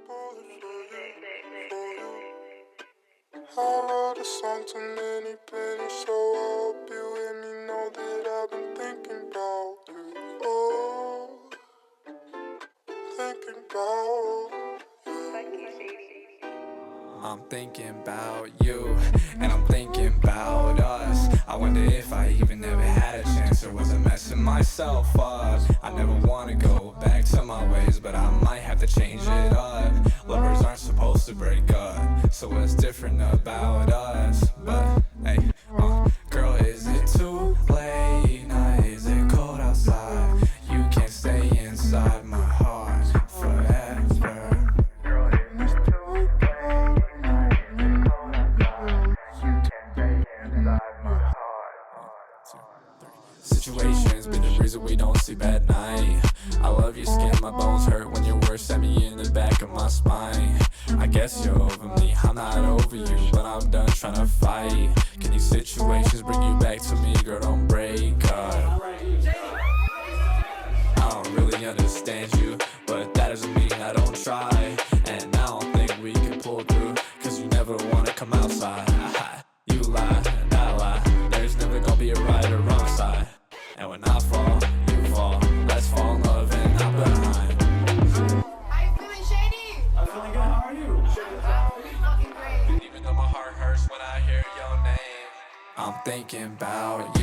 I wrote a song to many pennies, so I hope you hear me know that I've been thinking about you. Oh, thinking about you. I'm thinking about you, and I'm thinking about us. I wonder if I even ever had a chance, or was I messing myself up? I never wanna go back to my ways, but I might have to change it up. Lovers aren't supposed to break up, so what's different about us? But hey, girl, is it too late? Now is it cold outside? You can't stay inside my heart forever. Situations be the reason we don't sleep at night. I love your skin, my bones hurt when your words stab me in the back of my spine. I guess you're over me, I'm not over you, but I'm done trying to fight. Can these situations bring you back to me? Girl, don't break up. I don't really understand you, but that doesn't mean I don't try. And I don't think we can pull through, cause you never wanna come outside. You lie, and I lie, there's never gonna be a right or wrong side. And when I fall, you fall, let's fall in love and not behind. How you feeling, Shady? I'm feeling good, how are you? Really fucking great. Even though my heart hurts when I hear your name, I'm thinking about